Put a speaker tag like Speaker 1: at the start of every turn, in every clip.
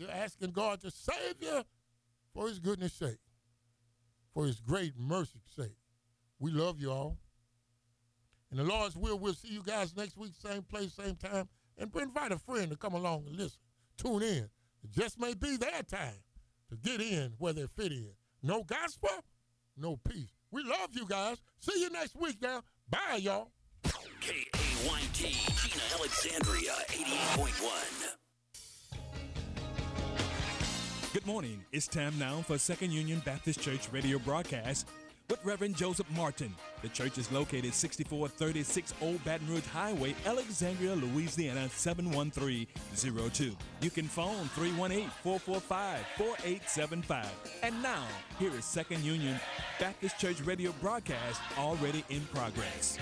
Speaker 1: You're asking God to save you for his goodness' sake, for his great mercy's sake. We love you all. In the Lord's will, we'll see you guys next week, same place, same time. And invite a friend to come along and listen. Tune in. It just may be their time to get in where they fit in. No gospel, no peace. We love you guys. See you next week now. Bye, y'all.
Speaker 2: KAYT, Gina Alexandria, 88.1.
Speaker 3: Good morning. It's time now for Second Union Baptist Church radio broadcast with Reverend Joseph Martin. The church is located 6436 Old Baton Rouge Highway, Alexandria, Louisiana, 71302. You can phone 318-445-4875. And now, here is Second Union Baptist Church radio broadcast already in progress.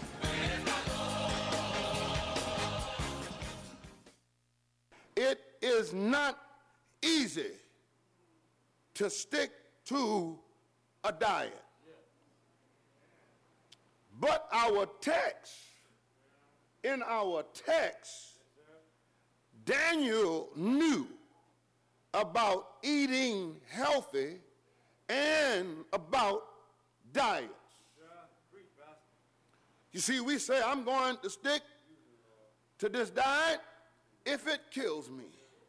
Speaker 4: It is not easy to stick to a diet. But in our text, Daniel knew about eating healthy and about diets. You see, we say, I'm going to stick to this diet if it kills me.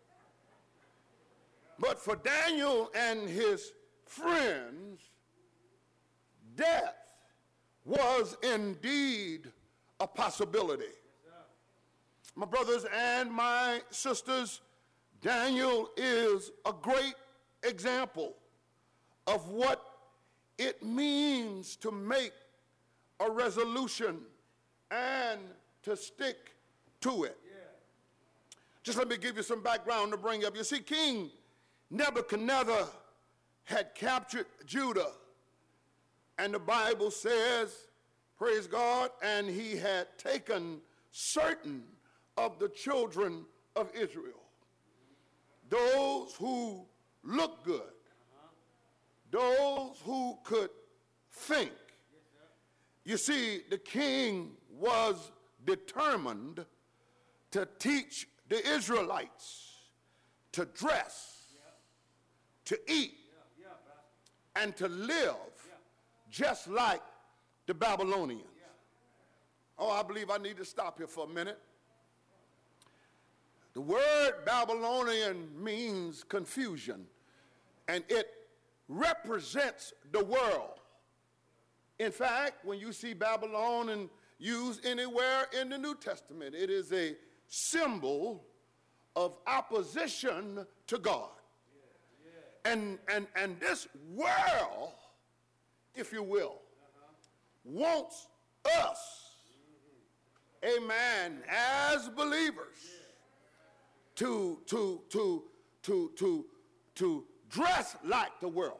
Speaker 4: But for Daniel and his friends, death was indeed a possibility. My brothers and my sisters, Daniel is a great example of what it means to make a resolution and to stick to it. Just let me give you some background to bring up. You see, King Nebuchadnezzar had captured Judah, and the Bible says, praise God, and he had taken certain of the children of Israel, those who looked good, those who could think. You see, the king was determined to teach the Israelites to dress, to eat, and to live just like the Babylonians. Oh, I believe I need to stop here for a minute. The word Babylonian means confusion, and it represents the world. In fact, when you see Babylon used anywhere in the New Testament, it is a symbol of opposition to God. And this world, if you will, wants us, amen, as believers, to dress like the world,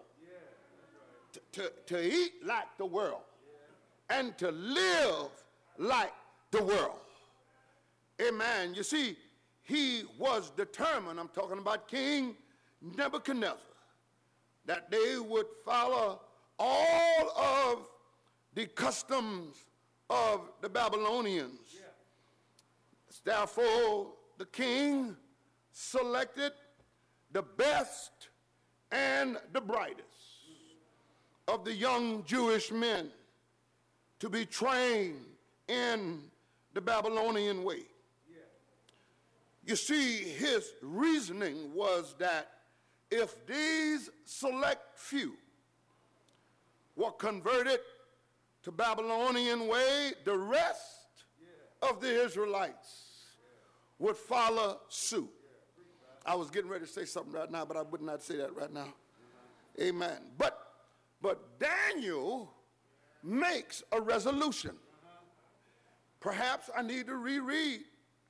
Speaker 4: to eat like the world, and to live like the world. Amen. You see, he was determined, I'm talking about King Nebuchadnezzar, that they would follow all of the customs of the Babylonians. Therefore, the king selected the best and the brightest of the young Jewish men to be trained in the Babylonian way. You see, his reasoning was that if these select few were converted to Babylonian way, the rest of the Israelites would follow suit. I was getting ready to say something right now, but I would not say that right now. Amen. But Daniel makes a resolution. Perhaps I need to reread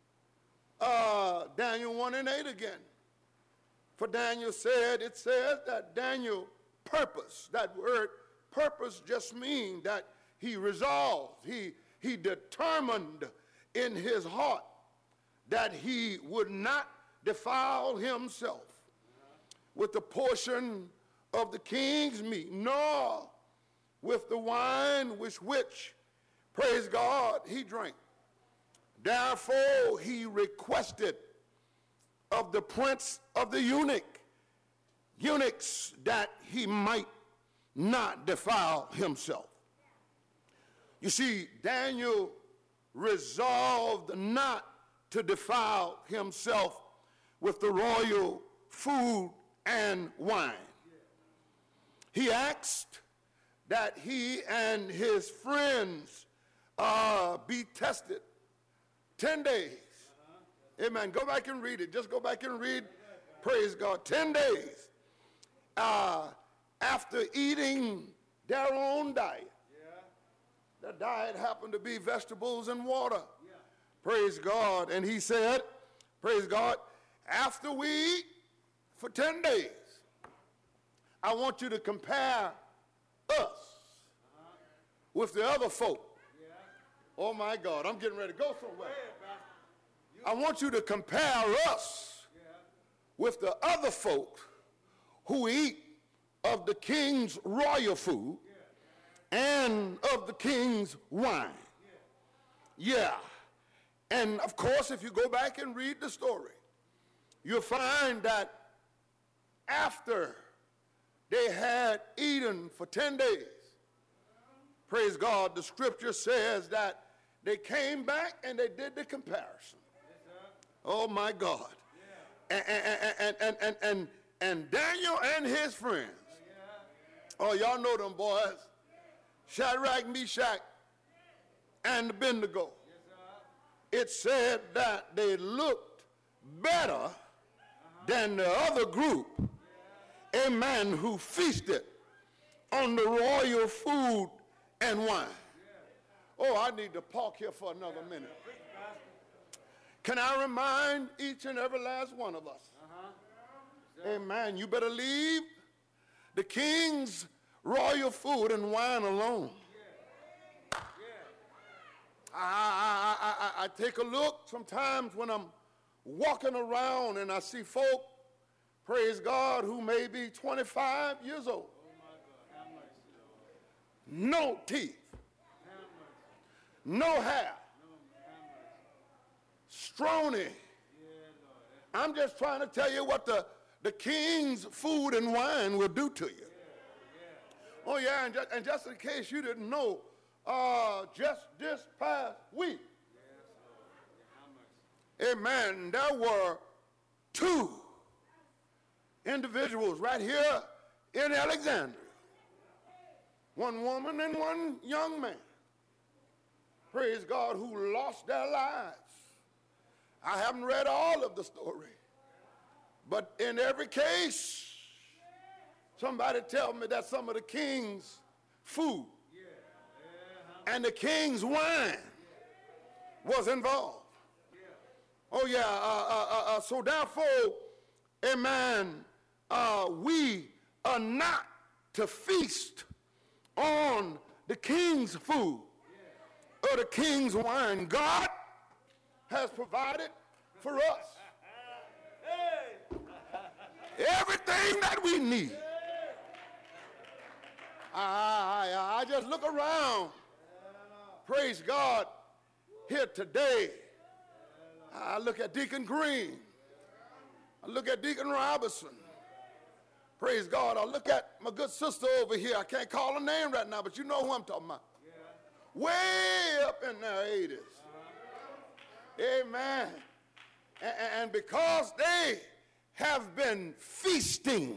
Speaker 4: Daniel 1:8 again. For Daniel said, it says that Daniel purpose. That word purpose just means that he resolved, he determined in his heart that he would not defile himself with the portion of the king's meat, nor with the wine which, praise God, he drank. Therefore, he requested of the prince of the eunuchs, that he might not defile himself. You see, Daniel resolved not to defile himself with the royal food and wine. He asked that he and his friends be tested 10 days. Amen. Go back and read it. Just go back and read. Praise God. 10 days after eating their own diet. The diet happened to be vegetables and water. Praise God. And he said, praise God, after we eat for 10 days, I want you to compare us with the other folk. Oh my God, I'm getting ready to go somewhere. I want you to compare us with the other folk who eat of the king's royal food and of the king's wine. Yeah. And of course, if you go back and read the story, you'll find that after they had eaten for 10 days, praise God, the scripture says that they came back and they did the comparison. Oh my God. And Daniel and his friends, oh, y'all know them boys, Shadrach, Meshach, and Abednego. It said that they looked better than the other group, amen, who feasted on the royal food and wine. Oh, I need to park here for another minute. Can I remind each and every last one of us, amen, you better leave the king's royal food and wine alone. I take a look sometimes when I'm walking around and I see folk, praise God, who may be 25 years old. No teeth. No hair. Strawny. I'm just trying to tell you what the king's food and wine will do to you. Oh yeah, and just in case you didn't know, just this past week, amen, there were 2 individuals right here in Alexandria. One woman and one young man, praise God, who lost their lives. I haven't read all of the story, but in every case, somebody tell me that some of the king's food and the king's wine was involved. Oh yeah, so therefore, amen, we are not to feast on the king's food or the king's wine. God has provided for us everything that we need. I just look around, praise God, here today. I look at Deacon Green. I look at Deacon Robinson. Praise God. I look at my good sister over here. I can't call her name right now, but you know who I'm talking about. Way up in their 80s. Amen. And because they have been feasting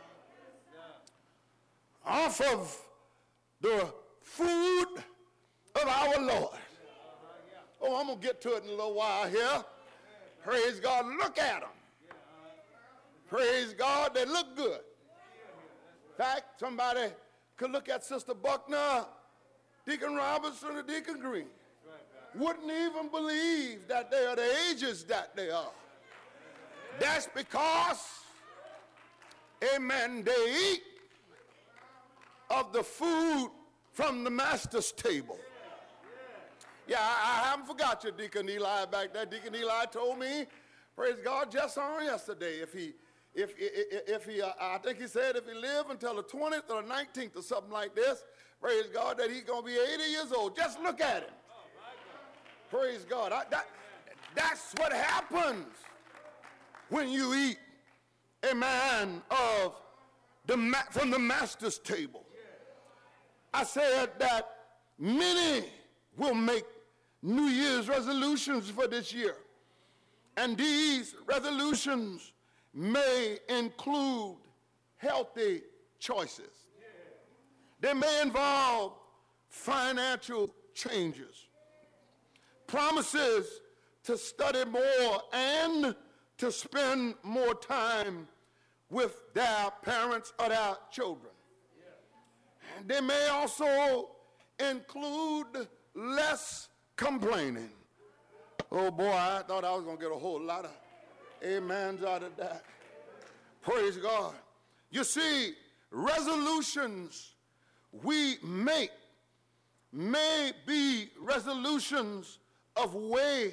Speaker 4: off of the food of our Lord. Oh, I'm going to get to it in a little while here. Praise God. Look at them. Praise God. They look good. In fact, somebody could look at Sister Buckner, Deacon Robinson, or Deacon Green. Wouldn't even believe that they are the ages that they are. That's because, amen, they eat of the food from the master's table. Yeah, I haven't forgot you, Deacon Eli, back there. Deacon Eli told me, praise God, just on yesterday, if he, I think he said if he lived until the 20th or the 19th or something like this, praise God, that he's going to be 80 years old. Just look at him. Praise God. That's what happens when you eat, amen, from the master's table. I said that many will make New Year's resolutions for this year. And these resolutions may include healthy choices. They may involve financial changes, promises to study more and to spend more time with their parents or their children. And they may also include less complaining. Oh boy, I thought I was going to get a whole lot of amens out of that. Praise God. You see, resolutions we make may be resolutions of ways,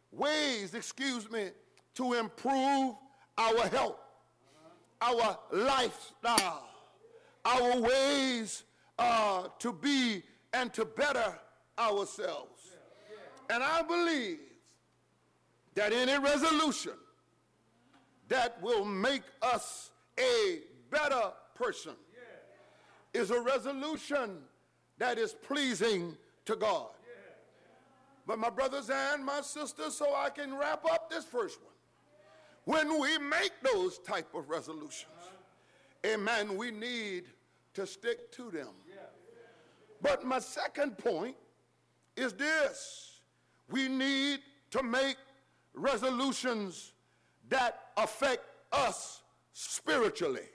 Speaker 4: to improve our health, our lifestyle, our ways to be and to better ourselves. And I believe that any resolution that will make us a better person is a resolution that is pleasing to God. But my brothers and my sisters, so I can wrap up this first one, when we make those type of resolutions, amen, we need to stick to them. But my second point is this: we need to make resolutions that affect us spiritually.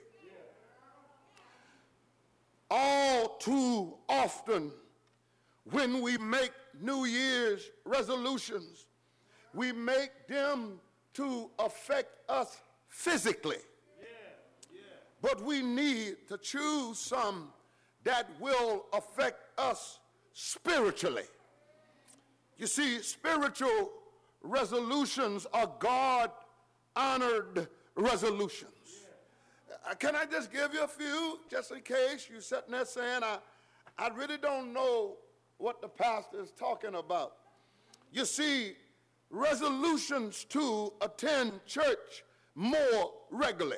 Speaker 4: All too often, when we make New Year's resolutions, we make them to affect us physically. But we need to choose some that will affect us spiritually. You see, spiritual resolutions are God-honored resolutions. Can I just give you a few, just in case you're sitting there saying, I really don't know what the pastor is talking about. You see, resolutions to attend church more regularly.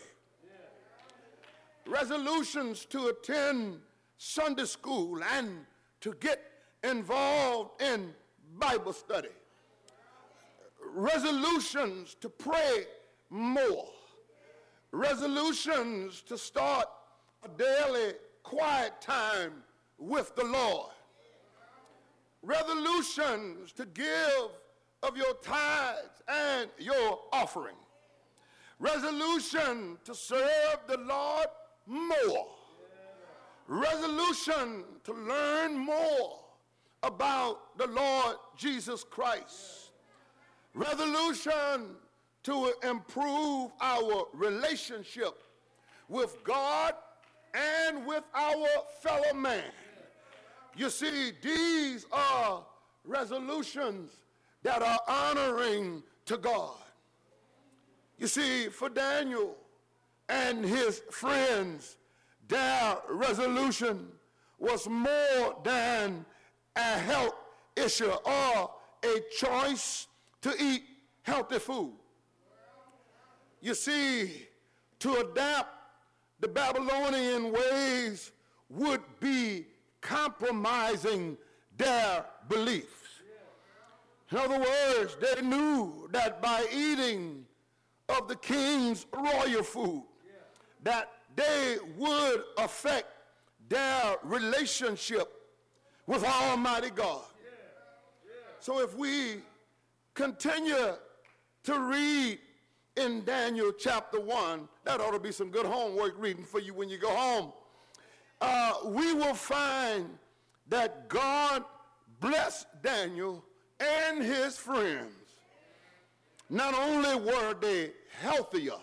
Speaker 4: Resolutions to attend Sunday school and to get involved in Bible study. Resolutions to pray more. Resolutions to start a daily quiet time with the Lord. Resolutions to give of your tithes and your offering. Resolution to serve the Lord more. Resolution to learn more about the Lord Jesus Christ. Resolution to improve our relationship with God and with our fellow man. You see, these are resolutions that are honoring to God. You see, for Daniel and his friends, their resolution was more than a health issue or a choice to eat healthy food. You see, to adapt the Babylonian ways would be compromising their beliefs. In other words, they knew that by eating of the king's royal food, that they would affect their relationship with Almighty God. So if we continue to read in Daniel chapter 1, that ought to be some good homework reading for you when you go home. We will find that God blessed Daniel and his friends. Not only were they healthier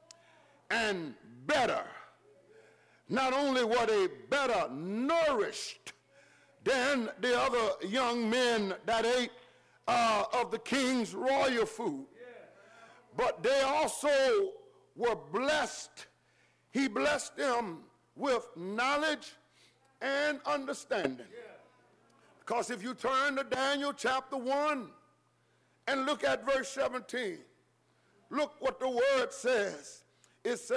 Speaker 4: and better, not only were they better nourished than the other young men that ate of the king's royal food, but they also were blessed. He blessed them with knowledge and understanding. Because if you turn to Daniel chapter 1 and look at verse 17, Look what the word says. It says,